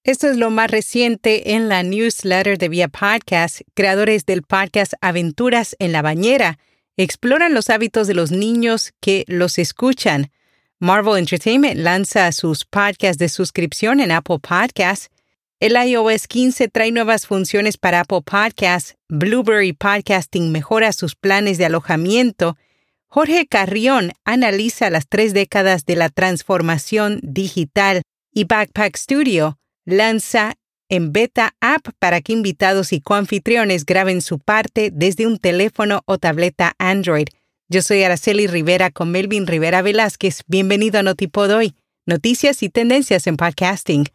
Esto es lo más reciente en la newsletter de Vía Podcast. Creadores del podcast Aventuras en la Bañera exploran los hábitos de los niños que los escuchan. Marvel Entertainment lanza sus podcasts de suscripción en Apple Podcasts. El iOS 15 trae nuevas funciones para Apple Podcasts. Blueberry Podcasting mejora sus planes de alojamiento. Jorge Carrión analiza las 3 décadas de la transformación digital. Y Backpack Studio lanza en beta app para que invitados y coanfitriones graben su parte desde un teléfono o tableta Android. Yo soy Araceli Rivera con Melvin Rivera Velázquez. Bienvenido a Notipod Hoy, noticias y tendencias en podcasting.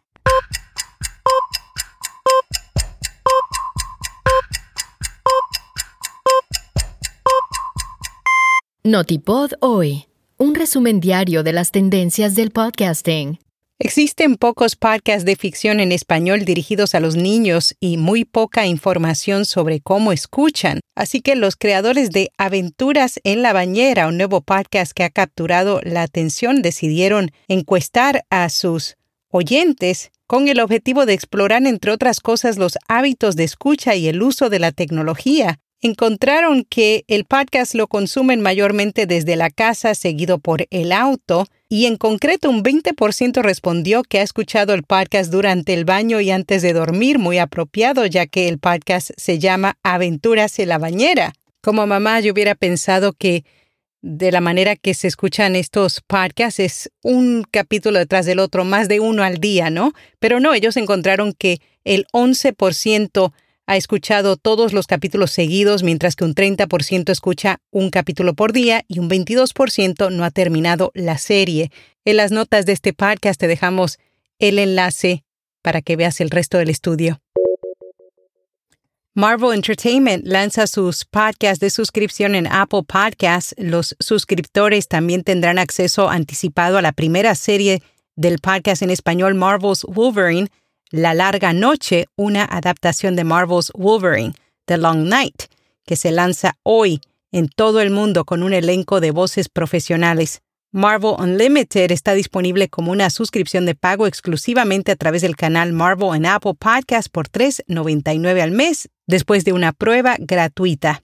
Notipod Hoy, un resumen diario de las tendencias del podcasting. Existen pocos podcasts de ficción en español dirigidos a los niños y muy poca información sobre cómo escuchan. Así que los creadores de Aventuras en la Bañera, un nuevo podcast que ha capturado la atención, decidieron encuestar a sus oyentes con el objetivo de explorar, entre otras cosas, los hábitos de escucha y el uso de la tecnología. Encontraron que el podcast lo consumen mayormente desde la casa, seguido por el auto, y en concreto un 20% respondió que ha escuchado el podcast durante el baño y antes de dormir, muy apropiado, ya que el podcast se llama Aventuras en la Bañera. Como mamá, yo hubiera pensado que de la manera que se escuchan estos podcasts es un capítulo detrás del otro, más de uno al día, ¿no? Pero no, ellos encontraron que el 11% ha escuchado todos los capítulos seguidos, mientras que un 30% escucha un capítulo por día y un 22% no ha terminado la serie. En las notas de este podcast te dejamos el enlace para que veas el resto del estudio. Marvel Entertainment lanza sus podcasts de suscripción en Apple Podcasts. Los suscriptores también tendrán acceso anticipado a la primera serie del podcast en español, Marvel's Wolverine, La Larga Noche, una adaptación de Marvel's Wolverine, The Long Night, que se lanza hoy en todo el mundo con un elenco de voces profesionales. Marvel Unlimited está disponible como una suscripción de pago exclusivamente a través del canal Marvel en Apple Podcasts por $3.99 al mes, después de una prueba gratuita.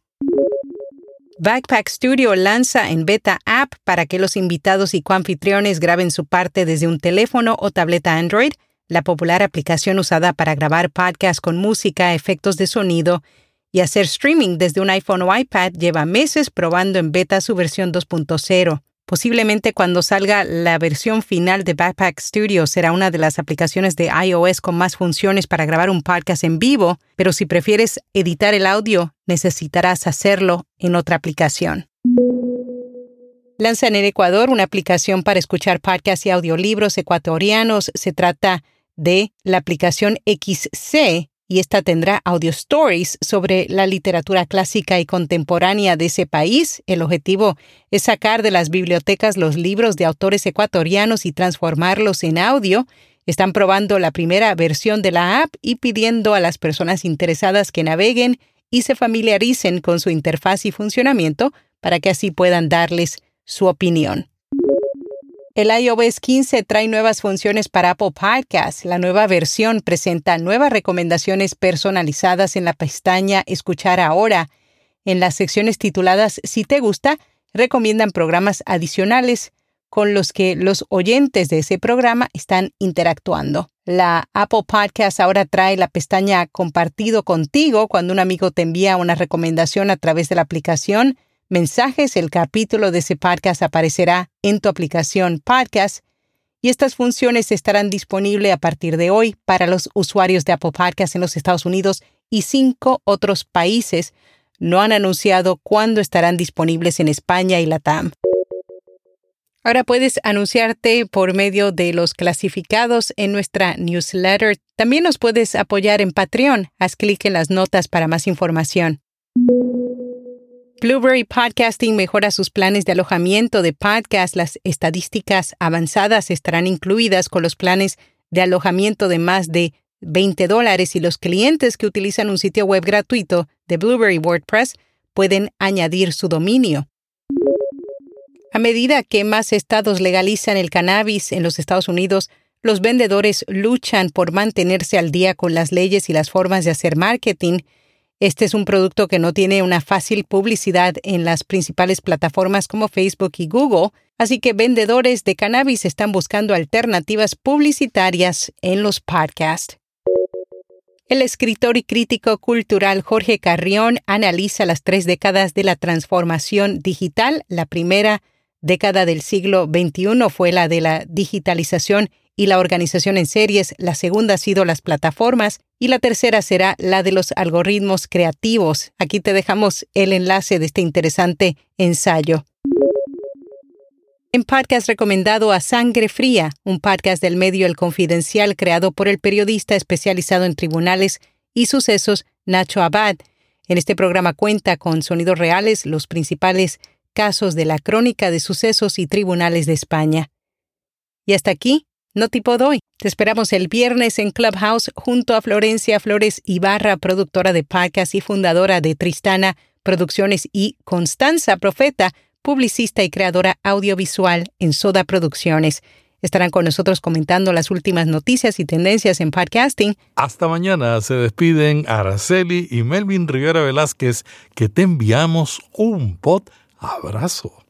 Backpack Studio lanza en beta app para que los invitados y coanfitriones graben su parte desde un teléfono o tableta Android. La popular aplicación usada para grabar podcasts con música, efectos de sonido y hacer streaming desde un iPhone o iPad lleva meses probando en beta su versión 2.0. Posiblemente cuando salga la versión final de Backpack Studio será una de las aplicaciones de iOS con más funciones para grabar un podcast en vivo, pero si prefieres editar el audio, necesitarás hacerlo en otra aplicación. Lanza en el Ecuador una aplicación para escuchar podcasts y audiolibros ecuatorianos. Se trata de la aplicación XC y esta tendrá audio stories sobre la literatura clásica y contemporánea de ese país. El objetivo es sacar de las bibliotecas los libros de autores ecuatorianos y transformarlos en audio. Están probando la primera versión de la app y pidiendo a las personas interesadas que naveguen y se familiaricen con su interfaz y funcionamiento para que así puedan darles su opinión. El iOS 15 trae nuevas funciones para Apple Podcasts. La nueva versión presenta nuevas recomendaciones personalizadas en la pestaña Escuchar ahora. En las secciones tituladas Si te gusta, recomiendan programas adicionales con los que los oyentes de ese programa están interactuando. La Apple Podcasts ahora trae la pestaña Compartido contigo cuando un amigo te envía una recomendación a través de la aplicación Mensajes, el capítulo de ese podcast aparecerá en tu aplicación Podcast y estas funciones estarán disponibles a partir de hoy para los usuarios de Apple Podcasts en los Estados Unidos y 5 otros países. No han anunciado cuándo estarán disponibles en España y LATAM. Ahora puedes anunciarte por medio de los clasificados en nuestra newsletter. También nos puedes apoyar en Patreon. Haz clic en las notas para más información. Blueberry Podcasting mejora sus planes de alojamiento de podcast. Las estadísticas avanzadas estarán incluidas con los planes de alojamiento de más de $20 y los clientes que utilizan un sitio web gratuito de Blueberry WordPress pueden añadir su dominio. A medida que más estados legalizan el cannabis en los Estados Unidos, Los vendedores luchan por mantenerse al día con las leyes y las formas de hacer marketing. Este es un producto que no tiene una fácil publicidad en las principales plataformas como Facebook y Google, así que vendedores de cannabis están buscando alternativas publicitarias en los podcasts. El escritor y crítico cultural Jorge Carrión analiza las 3 décadas de la transformación digital. La primera década del siglo XXI fue la de la digitalización y la organización en series, la segunda ha sido las plataformas y la tercera será la de los algoritmos creativos. Aquí te dejamos el enlace de este interesante ensayo. En podcast recomendado a Sangre Fría, un podcast del medio El Confidencial creado por el periodista especializado en tribunales y sucesos Nacho Abad. En este programa cuenta con sonidos reales los principales casos de la crónica de sucesos y tribunales de España. Y hasta aquí, Notipod hoy. Te esperamos el viernes en Clubhouse junto a Florencia Flores Ibarra, productora de podcast y fundadora de Tristana Producciones, y Constanza Profeta, publicista y creadora audiovisual en Soda Producciones. Estarán con nosotros comentando las últimas noticias y tendencias en podcasting. Hasta mañana. Se despiden Araceli y Melvin Rivera Velázquez, que te enviamos un pod abrazo.